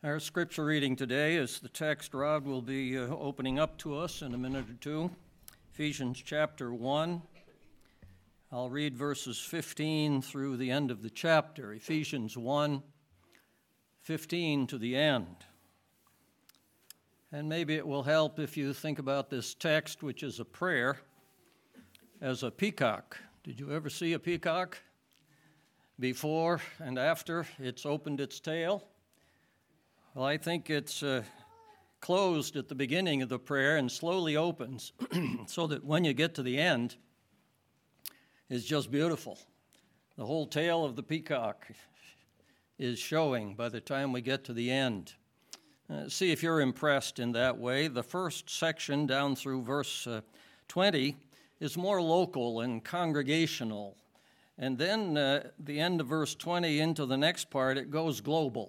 Our scripture reading today is the text Rod will be opening up to us in a minute or two, Ephesians chapter 1. I'll read verses 15 through the end of the chapter, Ephesians 1, 15 to the end. And maybe it will help if you think about this text, which is a prayer, as a peacock. Did you ever see a peacock? Before and after it's opened its tail? Well, I think it's closed at the beginning of the prayer and slowly opens so that when you get to the end, it's just beautiful. The whole tail of the peacock is showing by the time we get to the end. See if you're impressed in that way. The first section down through verse 20 is more local and congregational. And then the end of verse 20 into the next part, it goes global.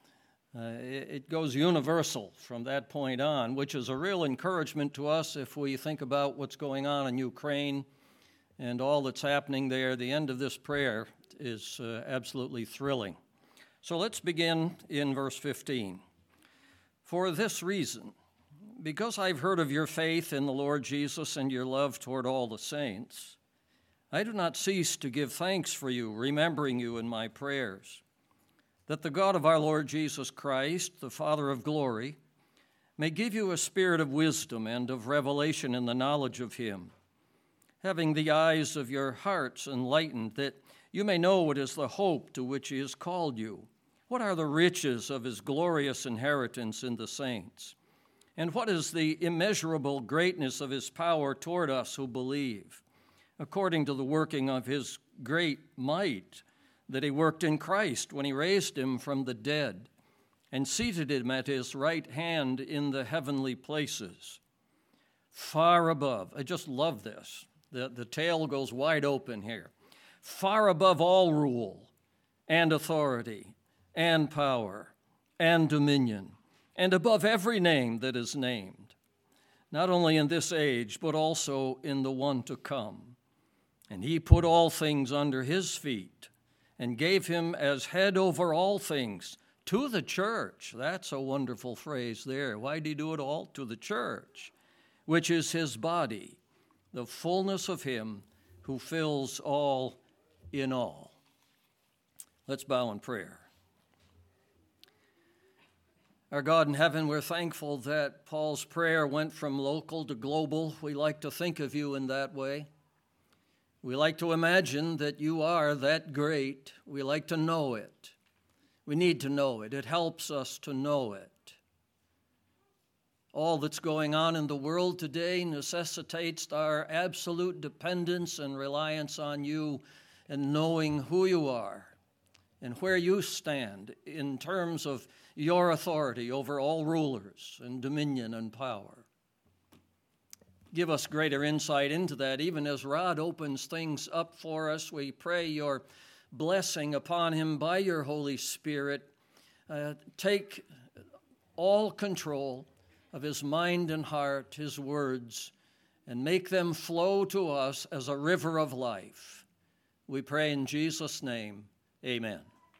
It goes universal from that point on, which is a real encouragement to us if we think about what's going on in Ukraine and all that's happening there. The end of this prayer is absolutely thrilling. So let's begin in verse 15. For this reason, because I've heard of your faith in the Lord Jesus and your love toward all the saints, I do not cease to give thanks for you, remembering you in my prayers, that the God of our Lord Jesus Christ, the Father of glory, may give you a spirit of wisdom and of revelation in the knowledge of him, having the eyes of your hearts enlightened, that you may know what is the hope to which he has called you, what are the riches of his glorious inheritance in the saints, and what is the immeasurable greatness of his power toward us who believe, according to the working of his great might, that he worked in Christ when he raised him from the dead and seated him at his right hand in the heavenly places, far above. I just love this. The tail goes wide open here. Far above all rule and authority and power and dominion, and above every name that is named, not only in this age, but also in the one to come. And he put all things under his feet, and gave him as head over all things to the church. That's a wonderful phrase there. Why did he do it all? To the church, which is his body, the fullness of him who fills all in all. Let's bow in prayer. Our God in heaven, we're thankful that Paul's prayer went from local to global. We like to think of you in that way. We like to imagine that you are that great. We like to know it. We need to know it. It helps us to know it. All that's going on in the world today necessitates our absolute dependence and reliance on you and knowing who you are and where you stand in terms of your authority over all rulers and dominion and power. Give us greater insight into that. Even as Rod opens things up for us, we pray your blessing upon him by your Holy Spirit. Take all control of his mind and heart, his words, and make them flow to us as a river of life. We pray in Jesus' name, amen.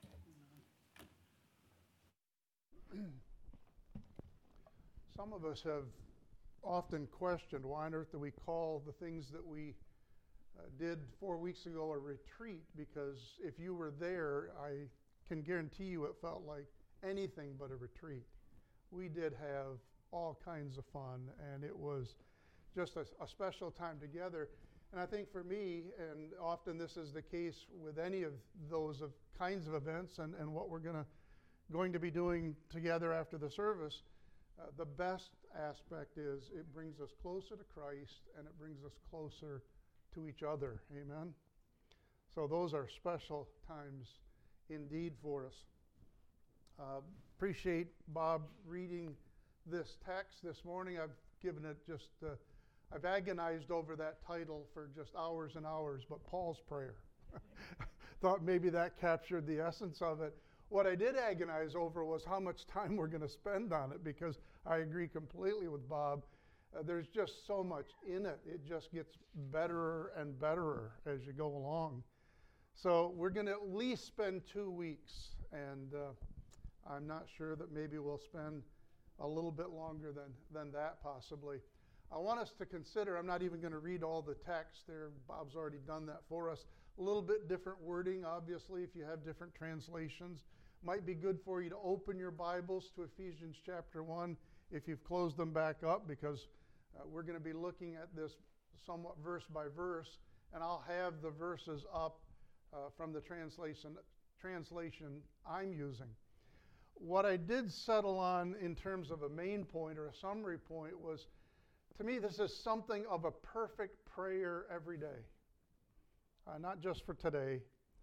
Some of us have often questioned why on earth do we call the things that we did 4 weeks ago a retreat, because if you were there, I can guarantee you it felt like anything but a retreat. We did have all kinds of fun, and it was just a special time together. And I think for me, and often this is the case with any of those kinds of events and what we're going to be doing together after the service, the best aspect is it brings us closer to Christ and it brings us closer to each other. Amen? So those are special times indeed for us. Appreciate Bob reading this text this morning. I've given it just, I've agonized over that title for just hours and hours, but Paul's prayer. Thought maybe that captured the essence of it. What I did agonize over was how much time we're going to spend on it, because I agree completely with Bob. There's just so much in it. It just gets better and better as you go along. So we're going to at least spend 2 weeks, and I'm not sure that maybe we'll spend a little bit longer than that possibly. I want us to consider, I'm not even going to read all the text there. Bob's already done that for us. A little bit different wording, obviously, if you have different translations. Might be good for you to open your Bibles to Ephesians chapter 1 if you've closed them back up, because we're going to be looking at this somewhat verse by verse, and I'll have the verses up from the translation I'm using. What I did settle on in terms of a main point or a summary point was, to me, this is something of a perfect prayer every day. Not just for today.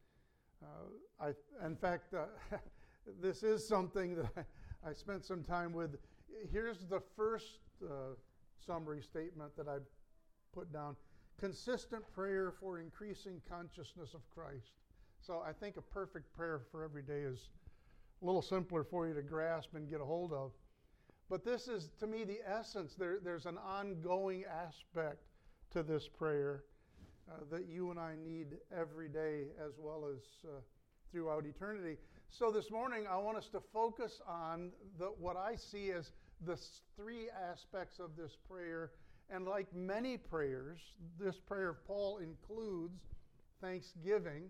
In fact, this is something that I spent some time with. Here's the first summary statement that I put down. Consistent prayer for increasing consciousness of Christ. So I think a perfect prayer for every day is a little simpler for you to grasp and get a hold of. But this is, to me, the essence. There's an ongoing aspect to this prayer that you and I need every day as well as throughout eternity. So this morning I want us to focus on what I see as the three aspects of this prayer. And like many prayers, this prayer of Paul includes thanksgiving,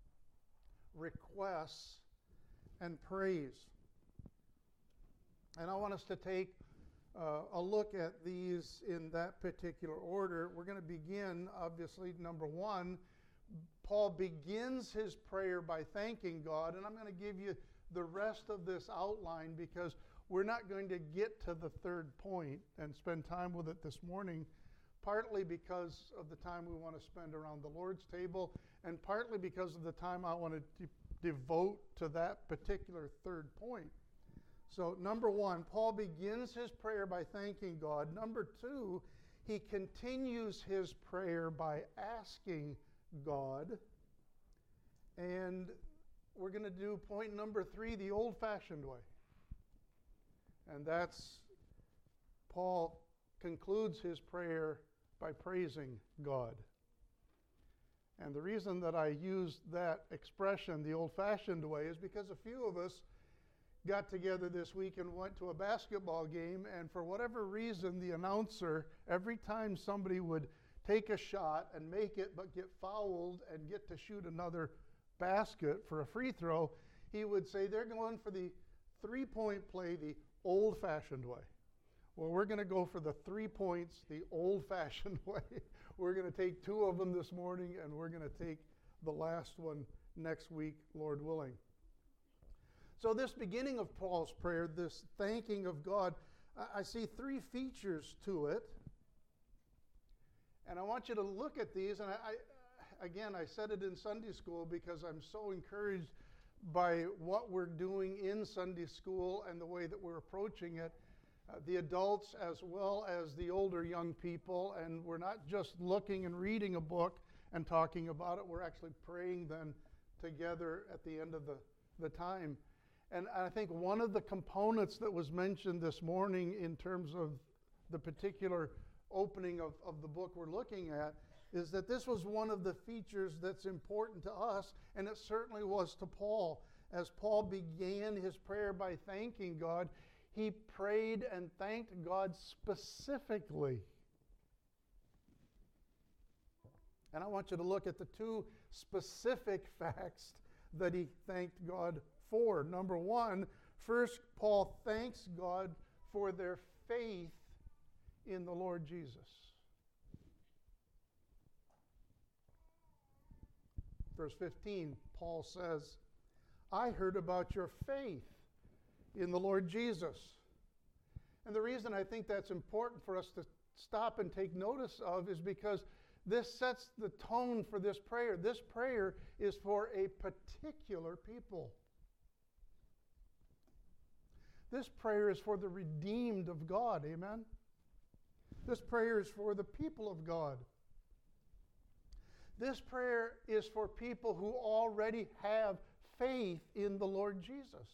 requests, and praise. And I want us to take a look at these in that particular order. We're going to begin, obviously, number one. Paul begins his prayer by thanking God, and I'm going to give you the rest of this outline because we're not going to get to the third point and spend time with it this morning, partly because of the time we want to spend around the Lord's table, and partly because of the time I want to devote to that particular third point. So, number one, Paul begins his prayer by thanking God. Number two, he continues his prayer by asking God. And we're going to do point number three, the old-fashioned way. And that's, Paul concludes his prayer by praising God. And the reason that I used that expression, the old-fashioned way, is because a few of us got together this week and went to a basketball game, and for whatever reason, the announcer, every time somebody would take a shot and make it but get fouled and get to shoot another basket for a free throw, he would say they're going for the three-point play the old-fashioned way. Well, we're going to go for the 3 points the old-fashioned way. We're going to take two of them this morning, and we're going to take the last one next week, Lord willing. So this beginning of Paul's prayer, this thanking of God, I see three features to it. And I want you to look at these. And I said it in Sunday school because I'm so encouraged by what we're doing in Sunday school and the way that we're approaching it. The adults as well as the older young people. And we're not just looking and reading a book and talking about it. We're actually praying then together at the end of the time. And I think one of the components that was mentioned this morning in terms of the particular opening of the book we're looking at is that this was one of the features that's important to us, and it certainly was to Paul. As Paul began his prayer by thanking God, he prayed and thanked God specifically. And I want you to look at the two specific facts that he thanked God for. Number one, first, Paul thanks God for their faith in the Lord Jesus. Verse 15, Paul says, I heard about your faith in the Lord Jesus. And the reason I think that's important for us to stop and take notice of is because this sets the tone for this prayer. This prayer is for a particular people. This prayer is for the redeemed of God, amen? This prayer is for the people of God. This prayer is for people who already have faith in the Lord Jesus.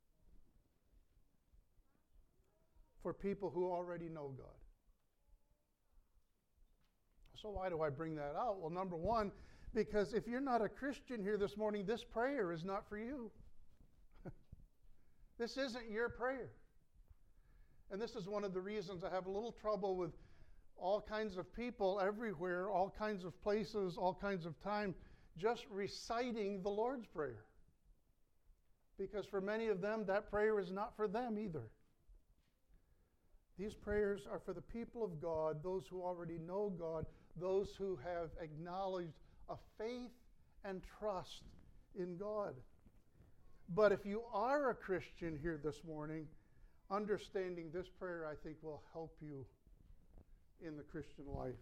For people who already know God. So why do I bring that out? Well, number one, because if you're not a Christian here this morning, this prayer is not for you. This isn't your prayer. And this is one of the reasons I have a little trouble with all kinds of people everywhere, all kinds of places, all kinds of time, just reciting the Lord's Prayer. Because for many of them, that prayer is not for them either. These prayers are for the people of God, those who already know God, those who have acknowledged a faith and trust in God. But if you are a Christian here this morning, understanding this prayer, I think, will help you in the Christian life.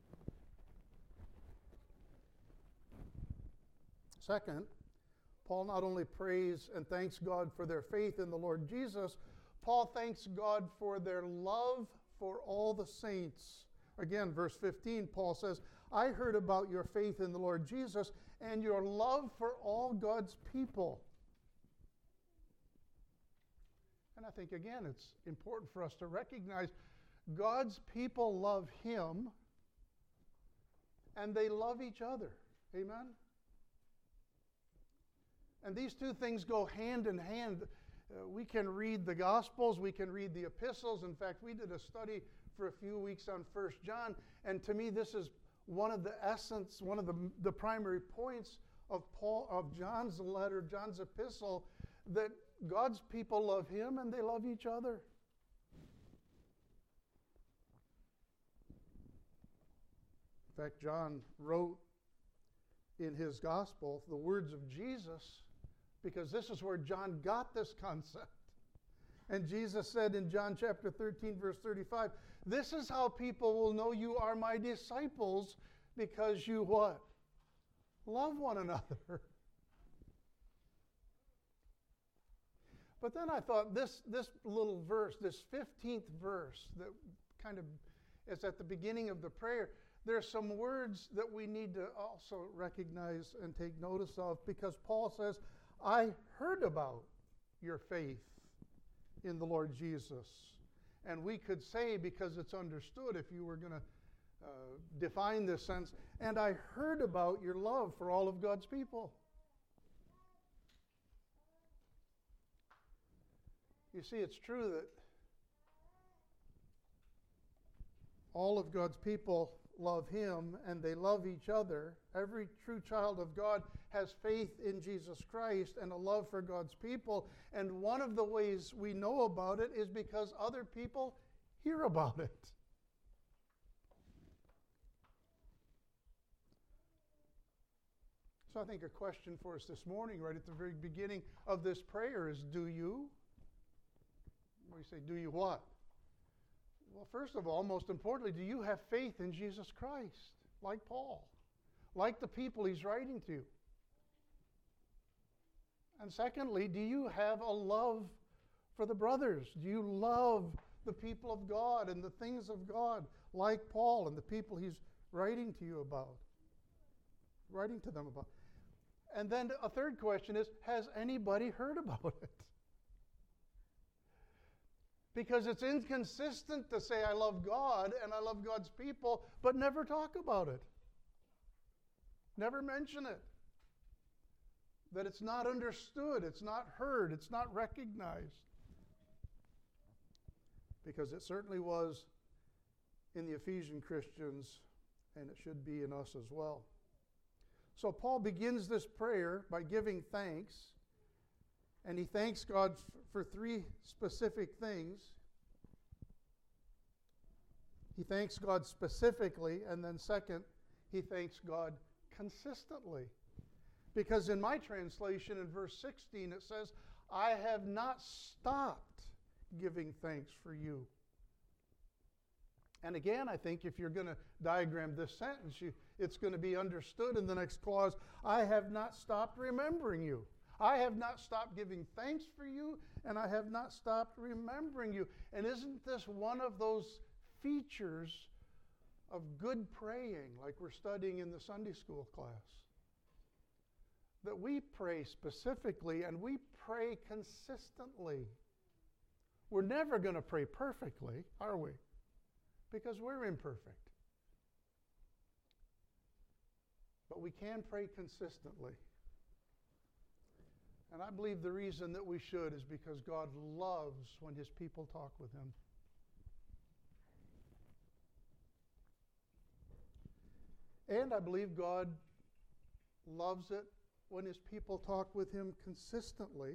Second, Paul not only prays and thanks God for their faith in the Lord Jesus, Paul thanks God for their love for all the saints. Again, verse 15, Paul says, I heard about your faith in the Lord Jesus and your love for all God's people. And I think, again, it's important for us to recognize God's people love Him and they love each other. Amen? And these two things go hand in hand. We can read the Gospels, we can read the epistles. In fact, we did a study for a few weeks on 1 John, and to me this is one of the essence, one of the primary points of John's letter, John's epistle, that God's people love Him and they love each other. In fact, John wrote in his Gospel the words of Jesus, because this is where John got this concept. And Jesus said in John chapter 13, verse 35, this is how people will know you are my disciples, because you what? Love one another. But then I thought this little verse, this 15th verse that kind of is at the beginning of the prayer, there's some words that we need to also recognize and take notice of, because Paul says, I heard about your faith in the Lord Jesus. And we could say, because it's understood, if you were going to define this sense, and I heard about your love for all of God's people. You see, it's true that all of God's people love Him and they love each other. Every true child of God has faith in Jesus Christ and a love for God's people. And one of the ways we know about it is because other people hear about it. So I think a question for us this morning, right at the very beginning of this prayer, is do you? We say, do you what? Well, first of all, most importantly, do you have faith in Jesus Christ, like Paul, like the people he's writing to? And secondly, do you have a love for the brothers? Do you love the people of God and the things of God, like Paul and the people he's writing to you about, writing to them about? And then a third question is, has anybody heard about it? Because it's inconsistent to say I love God and I love God's people, but never talk about it. Never mention it. That it's not understood, it's not heard, it's not recognized. Because it certainly was in the Ephesian Christians, and it should be in us as well. So Paul begins this prayer by giving thanks. And he thanks God for three specific things. He thanks God specifically, and then second, he thanks God consistently. Because in my translation, in verse 16, it says, I have not stopped giving thanks for you. And again, I think if you're going to diagram this sentence, it's going to be understood in the next clause, I have not stopped remembering you. I have not stopped giving thanks for you, and I have not stopped remembering you. And isn't this one of those features of good praying, like we're studying in the Sunday school class? That we pray specifically and we pray consistently. We're never going to pray perfectly, are we? Because we're imperfect. But we can pray consistently. And I believe the reason that we should is because God loves when His people talk with Him. And I believe God loves it when His people talk with Him consistently.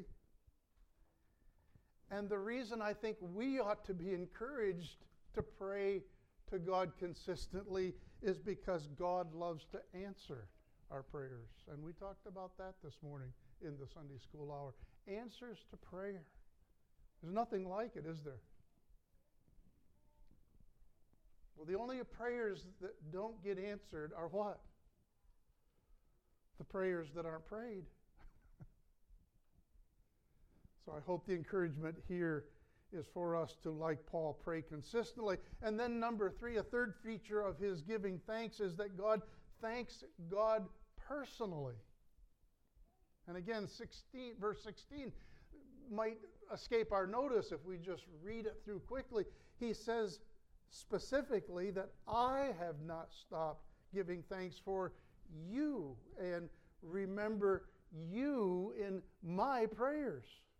And the reason I think we ought to be encouraged to pray to God consistently is because God loves to answer our prayers. And we talked about that this morning in the Sunday school hour. Answers to prayer. There's nothing like it, is there? Well, the only prayers that don't get answered are what? The prayers that aren't prayed. So I hope the encouragement here is for us to, like Paul, pray consistently. And then number 3, a third feature of his giving thanks is that God thanks God personally. And again, verse 16 might escape our notice if we just read it through quickly. He says specifically that I have not stopped giving thanks for you and remember you in my prayers.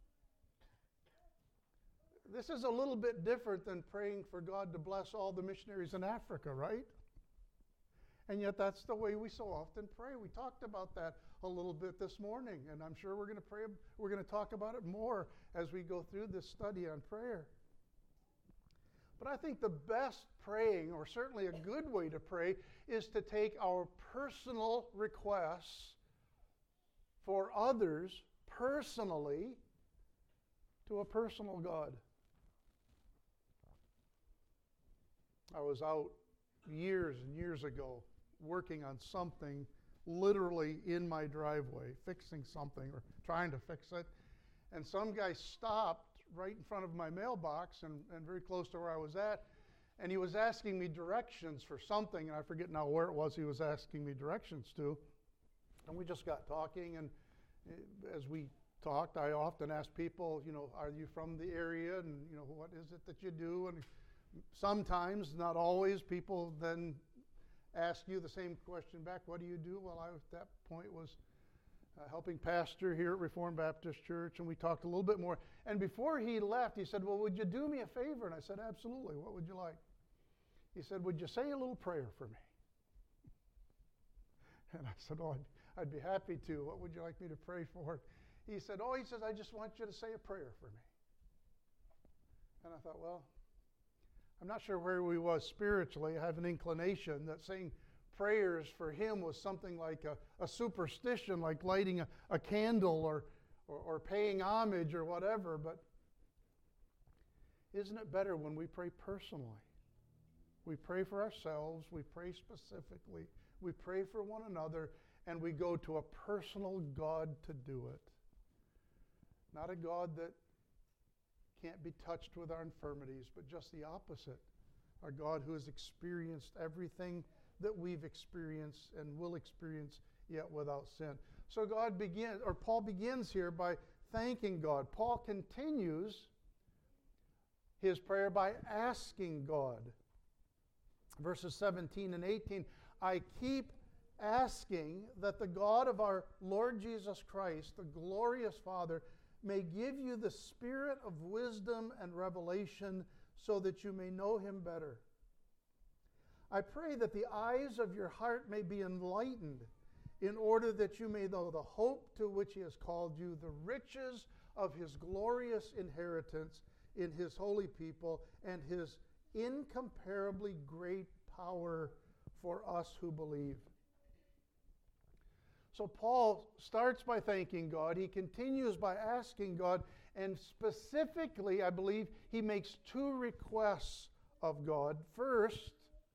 This is a little bit different than praying for God to bless all the missionaries in Africa, right? And yet that's the way we so often pray. We talked about that a little bit this morning, and I'm sure we're going to talk about it more as we go through this study on prayer. But I think the best praying, or certainly a good way to pray, is to take our personal requests for others personally to a personal God. I was out years and years ago working on something literally in my driveway, fixing something or trying to fix it. And some guy stopped right in front of my mailbox and very close to where I was at. And he was asking me directions for something, and I forget now where it was he was asking me directions to. And we just got talking, and as we talked, I often ask people, are you from the area? And, what is it that you do? And sometimes, not always, people then ask you the same question back. What do you do? Well, I, at that point, was helping pastor here at Reformed Baptist Church, and we talked a little bit more. And before he left, he said, well, would you do me a favor? And I said, absolutely. What would you like? He said, would you say a little prayer for me? And I said, oh, I'd be happy to. What would you like me to pray for? He said, I just want you to say a prayer for me. And I thought, well, I'm not sure where we was spiritually. I have an inclination that saying prayers for him was something like a superstition, like lighting a candle or paying homage or whatever. But isn't it better when we pray personally? We pray for ourselves. We pray specifically. We pray for one another. And we go to a personal God to do it. Not a God that can't be touched with our infirmities, but just the opposite. Our God who has experienced everything that we've experienced and will experience yet without sin. So Paul begins here by thanking God. Paul continues his prayer by asking God. Verses 17 and 18, I keep asking that the God of our Lord Jesus Christ, the glorious Father, may give you the spirit of wisdom and revelation so that you may know him better. I pray that the eyes of your heart may be enlightened in order that you may know the hope to which he has called you, the riches of his glorious inheritance in his holy people, and his incomparably great power for us who believe. So Paul starts by thanking God. He continues by asking God. And specifically, I believe, he makes 2 requests of God. First,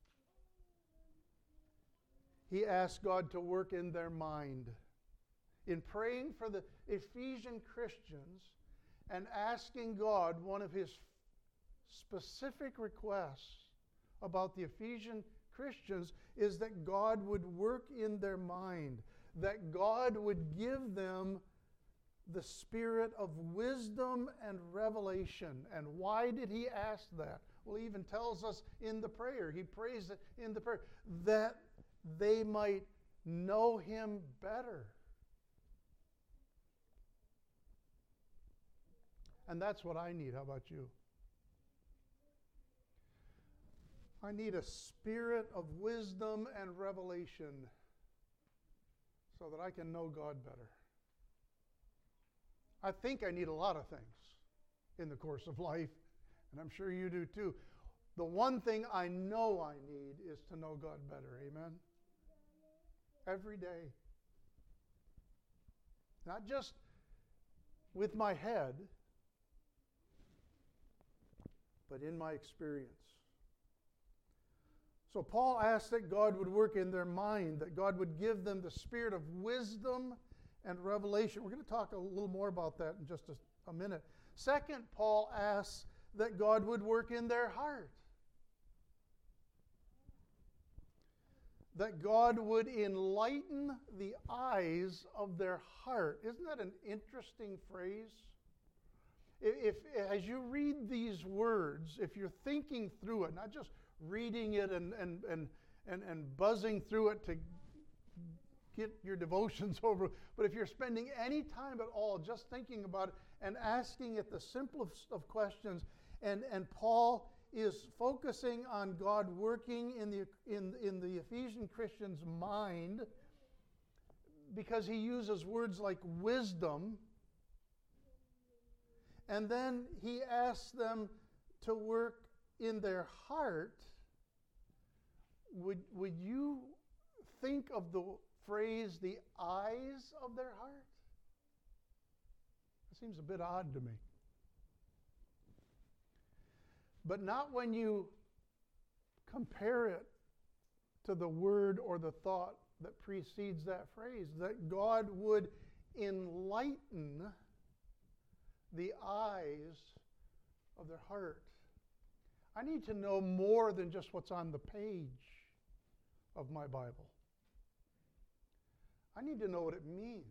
he asks God to work in their mind. In praying for the Ephesian Christians and asking God, one of his specific requests about the Ephesian Christians is that God would work in their mind, that God would give them the spirit of wisdom and revelation. And why did he ask that? Well, he even tells us in the prayer. He prays it in the prayer, that they might know him better. And that's what I need. How about you? I need a spirit of wisdom and revelation so that I can know God better. I think I need a lot of things in the course of life, and I'm sure you do too. The one thing I know I need is to know God better. Amen? Every day. Not just with my head, but in my experience. So Paul asked that God would work in their mind, that God would give them the spirit of wisdom and revelation. We're going to talk a little more about that in just a minute. Second, Paul asks that God would work in their heart. That God would enlighten the eyes of their heart. Isn't that an interesting phrase? If as you read these words, if you're thinking through it, not just reading it and buzzing through it to get your devotions over, but if you're spending any time at all just thinking about it and asking it the simplest of questions, and Paul is focusing on God working in the Ephesian Christian's mind, because he uses words like wisdom, and then he asks them to work in their heart. Would you think of the phrase, the eyes of their heart? It seems a bit odd to me. But not when you compare it to the word or the thought that precedes that phrase, that God would enlighten the eyes of their heart. I need to know more than just what's on the page of my Bible. I need to know what it means.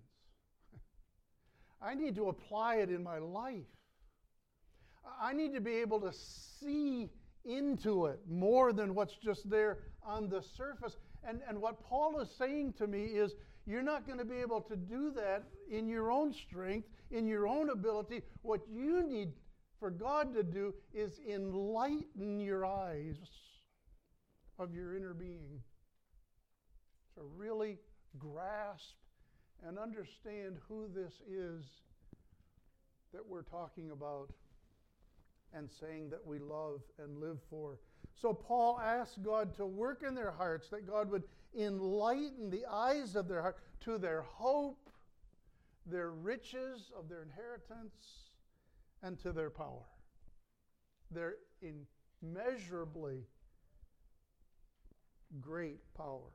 I need to apply it in my life. I need to be able to see into it more than what's just there on the surface. And what Paul is saying to me is, you're not going to be able to do that in your own strength, in your own ability. What you need for God to do is enlighten your eyes of your inner being to really grasp and understand who this is that we're talking about and saying that we love and live for. So Paul asks God to work in their hearts, that God would enlighten the eyes of their heart to their hope, their riches of their inheritance, and to their power. Their immeasurably great power.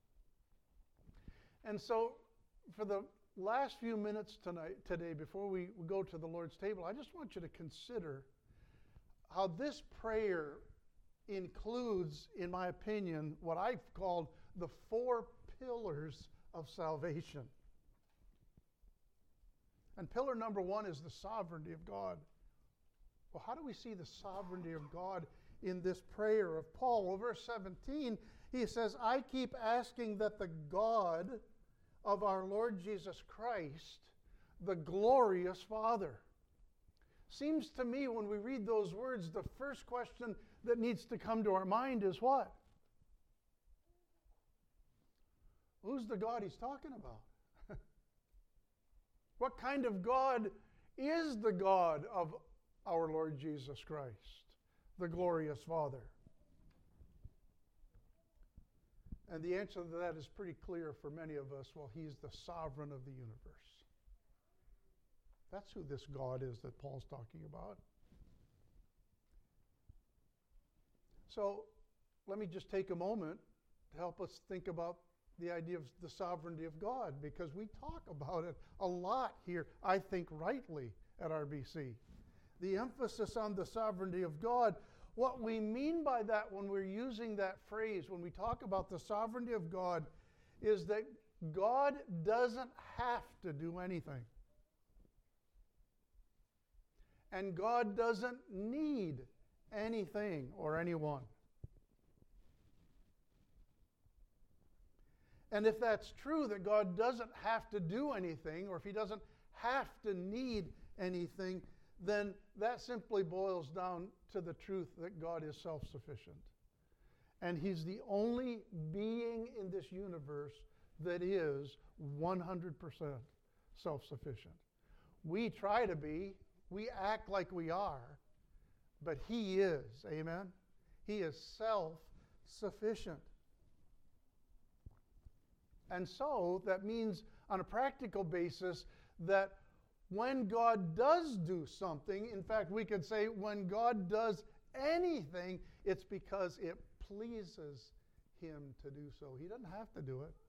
And so, for the last few minutes today, before we go to the Lord's table, I just want you to consider how this prayer includes, in my opinion, what I've called the 4 pillars of salvation. And pillar number 1 is the sovereignty of God. Well, how do we see the sovereignty of God in this prayer of Paul? Well, verse 17, he says, I keep asking that the God of our Lord Jesus Christ, the glorious Father. Seems to me when we read those words, the first question that needs to come to our mind is what? Who's the God he's talking about? What kind of God is the God of our Lord Jesus Christ, the glorious Father? And the answer to that is pretty clear for many of us. Well, he's the sovereign of the universe. That's who this God is that Paul's talking about. So let me just take a moment to help us think about the idea of the sovereignty of God, because we talk about it a lot here, I think rightly, at RBC. The emphasis on the sovereignty of God. What we mean by that when we're using that phrase, when we talk about the sovereignty of God, is that God doesn't have to do anything. And God doesn't need anything or anyone. And if that's true, that God doesn't have to do anything, or if he doesn't have to need anything, then that simply boils down to the truth that God is self-sufficient. And He's the only being in this universe that is 100% self-sufficient. We try to be, we act like we are, but He is, amen? He is self-sufficient. And so that means on a practical basis that when God does do something, in fact, we could say when God does anything, it's because it pleases Him to do so. He doesn't have to do it.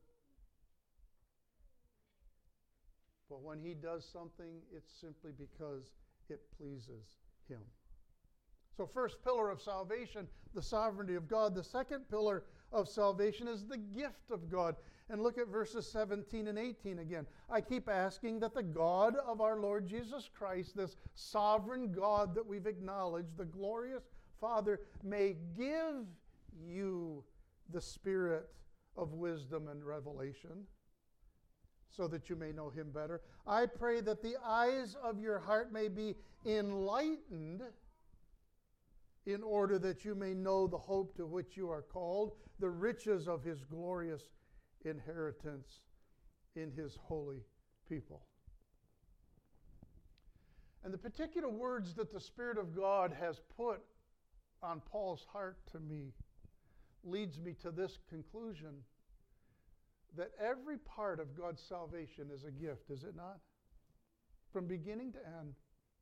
But when He does something, it's simply because it pleases Him. So first pillar of salvation, the sovereignty of God. The second pillar of salvation is the gift of God. And look at verses 17 and 18 again. I keep asking that the God of our Lord Jesus Christ, this sovereign God that we've acknowledged, the glorious Father, may give you the spirit of wisdom and revelation so that you may know Him better. I pray that the eyes of your heart may be enlightened in order that you may know the hope to which you are called, the riches of His glorious inheritance in His holy people. And the particular words that the Spirit of God has put on Paul's heart to me leads me to this conclusion, that every part of God's salvation is a gift, is it not? From beginning to end.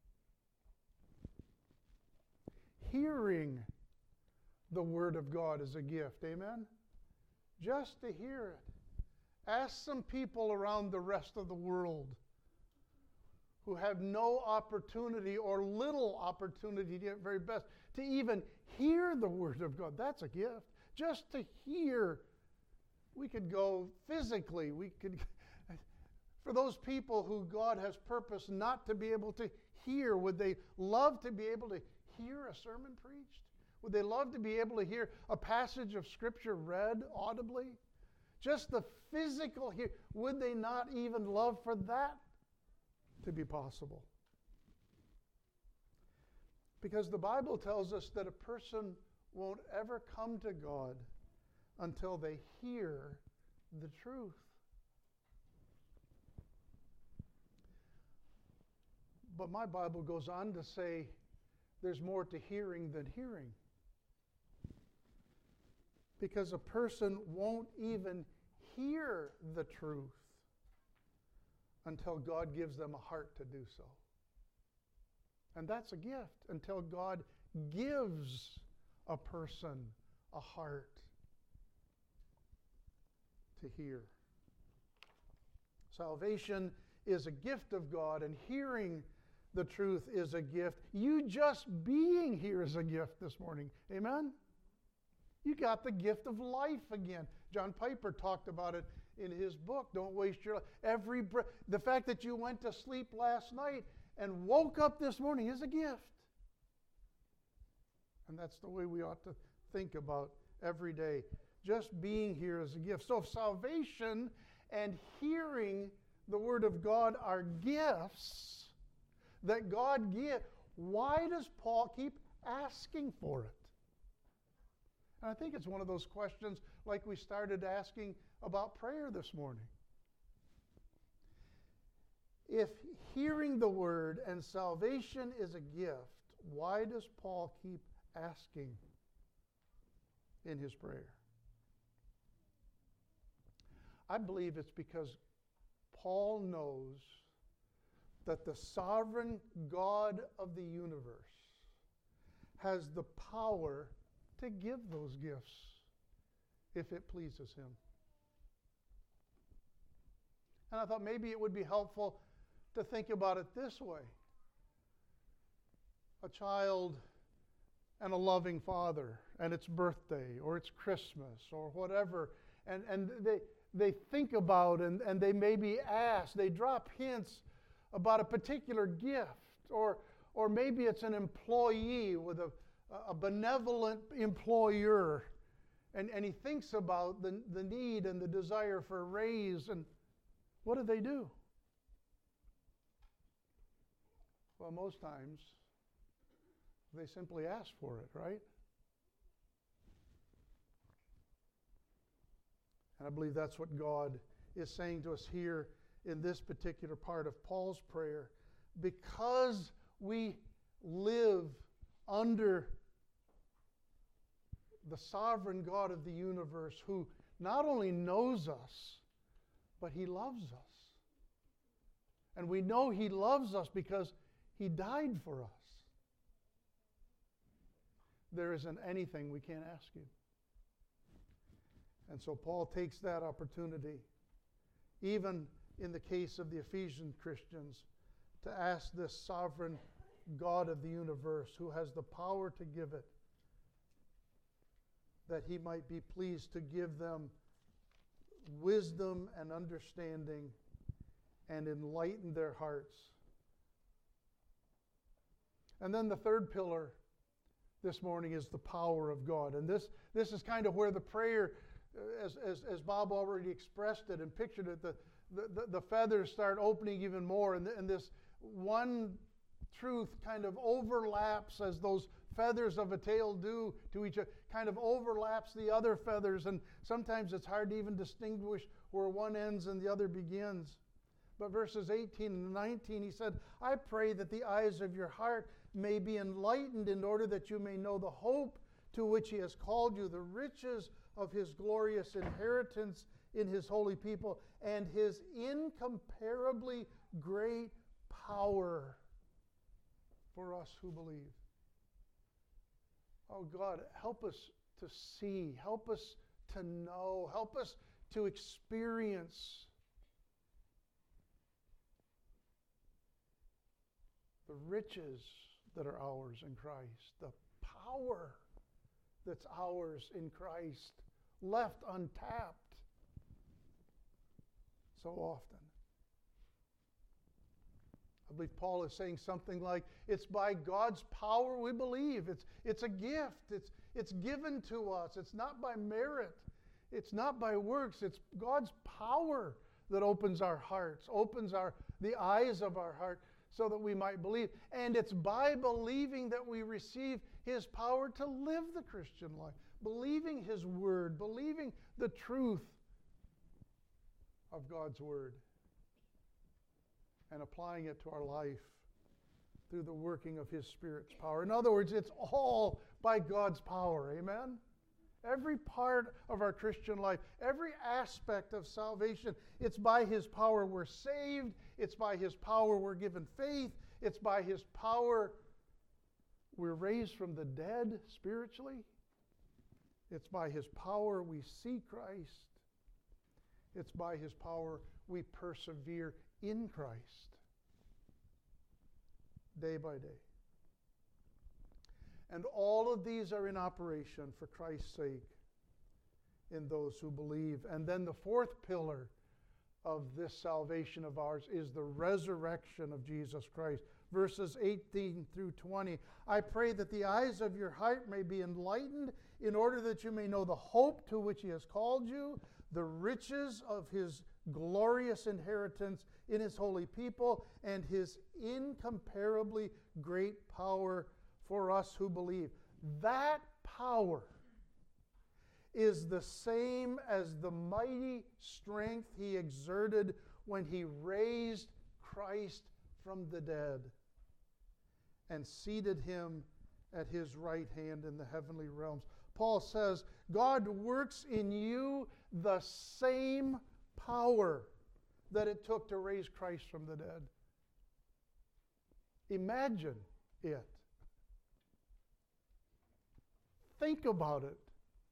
Hearing the Word of God is a gift, amen? Just to hear it. Ask some people around the rest of the world who have no opportunity or little opportunity at very best to even hear the Word of God. That's a gift. Just to hear. We could go physically. For those people who God has purposed not to be able to hear, would they love to be able to hear a sermon preached? Would they love to be able to hear a passage of Scripture read audibly? Just the physical hear. Would they not even love for that to be possible? Because the Bible tells us that a person won't ever come to God until they hear the truth. But my Bible goes on to say there's more to hearing than hearing. Because a person won't even hear the truth until God gives them a heart to do so. And that's a gift, until God gives a person a heart to hear. Salvation is a gift of God, and hearing the truth is a gift. You just being here is a gift this morning. Amen? You got the gift of life again. John Piper talked about it in his book, Don't Waste Your Life. Every breath. The fact that you went to sleep last night and woke up this morning is a gift. And that's the way we ought to think about every day. Just being here is a gift. So if salvation and hearing the Word of God are gifts that God gives, why does Paul keep asking for it? And I think it's one of those questions like we started asking about prayer this morning. If hearing the Word and salvation is a gift, why does Paul keep asking in his prayer? I believe it's because Paul knows that the sovereign God of the universe has the power to give those gifts if it pleases Him. And I thought maybe it would be helpful to think about it this way. A child and a loving father, and it's birthday, or it's Christmas, or whatever, and they think about and they maybe ask, they drop hints about a particular gift, or maybe it's an employee with a benevolent employer, and he thinks about the need and the desire for a raise, and what do? Well, most times they simply ask for it, right? And I believe that's what God is saying to us here in this particular part of Paul's prayer. Because we live under the sovereign God of the universe, who not only knows us, but He loves us. And we know He loves us because He died for us. There isn't anything we can't ask Him. And so Paul takes that opportunity, even in the case of the Ephesian Christians, to ask this sovereign God of the universe, who has the power to give it, that He might be pleased to give them wisdom and understanding and enlighten their hearts. And then the third pillar this morning is the power of God. And this is kind of where the prayer, as Bob already expressed it and pictured it, the feathers start opening even more, and this one truth kind of overlaps, as those feathers of a tail do to each other, kind of overlaps the other feathers, and sometimes it's hard to even distinguish where one ends and the other begins. But verses 18 and 19, he said, I pray that the eyes of your heart may be enlightened, in order that you may know the hope to which He has called you, the riches of His glorious inheritance in His holy people, and His incomparably great power for us who believe. Oh God, help us to see, help us to know, help us to experience the riches that are ours in Christ, the power that's ours in Christ, left untapped so often. I believe Paul is saying something like, it's by God's power we believe. It's a gift. It's given to us. It's not by merit. It's not by works. It's God's power that opens our hearts, opens the eyes of our heart, so that we might believe. And it's by believing that we receive His power to live the Christian life, believing His Word, believing the truth of God's Word, and applying it to our life through the working of His Spirit's power. In other words, it's all by God's power. Amen? Every part of our Christian life, every aspect of salvation, it's by His power we're saved. It's by His power we're given faith. It's by His power we're raised from the dead spiritually. It's by His power we see Christ. It's by His power we persevere in Christ day by day. And all of these are in operation for Christ's sake in those who believe. And then the fourth pillar of this salvation of ours is the resurrection of Jesus Christ. Verses 18 through 20. I pray that the eyes of your heart may be enlightened, in order that you may know the hope to which He has called you, the riches of His glorious inheritance in His holy people, and His incomparably great power for us who believe. That power is the same as the mighty strength He exerted when He raised Christ from the dead and seated Him at His right hand in the heavenly realms. Paul says, God works in you the same power that it took to raise Christ from the dead. Imagine it. Think about it.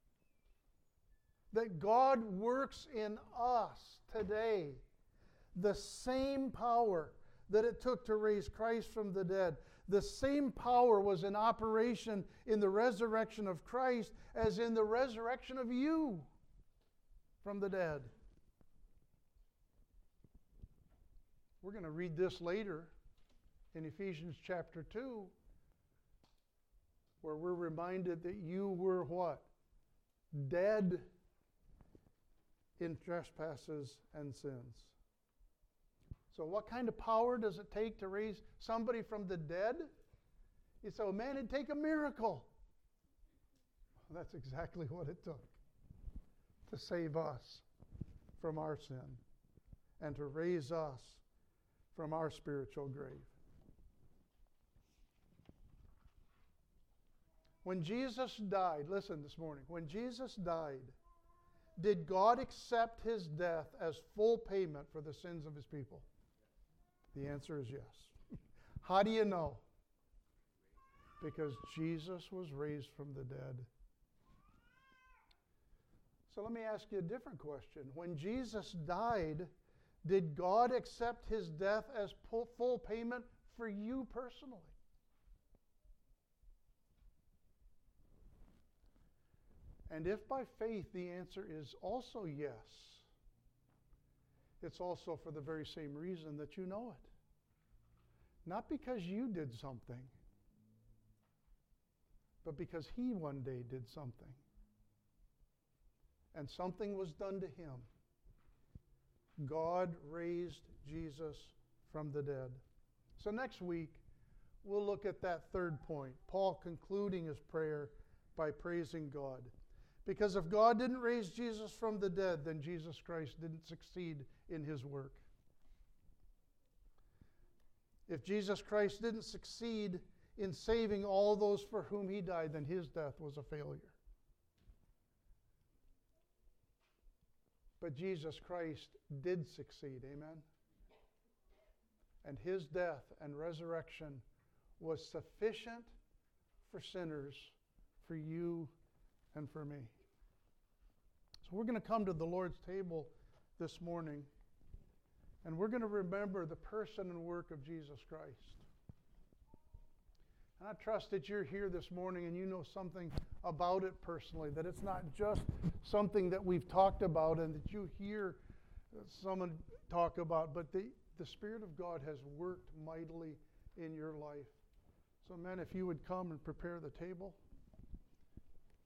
That God works in us today the same power that it took to raise Christ from the dead. The same power was in operation in the resurrection of Christ as in the resurrection of you from the dead. We're going to read this later in Ephesians chapter 2, where we're reminded that you were what? Dead in trespasses and sins. So what kind of power does it take to raise somebody from the dead? You say, oh man, it'd take a miracle. Well, that's exactly what it took to save us from our sin and to raise us from our spiritual grave. When Jesus died, listen this morning, when Jesus died, did God accept his death as full payment for the sins of his people? The answer is yes. How do you know? Because Jesus was raised from the dead. So let me ask you a different question. When Jesus died, did God accept his death as full payment for you personally? And if by faith the answer is also yes, it's also for the very same reason that you know it. Not because you did something, but because he one day did something. And something was done to him. God raised Jesus from the dead. So next week, we'll look at that third point, Paul concluding his prayer by praising God. Because if God didn't raise Jesus from the dead, then Jesus Christ didn't succeed in his work. If Jesus Christ didn't succeed in saving all those for whom he died, then his death was a failure. But Jesus Christ did succeed, amen? And his death and resurrection was sufficient for sinners, for you and for me. So we're going to come to the Lord's table this morning, and we're going to remember the person and work of Jesus Christ. And I trust that you're here this morning and you know something about it personally, that it's not just something that we've talked about and that you hear someone talk about, but the Spirit of God has worked mightily in your life. So, men, if you would come and prepare the table.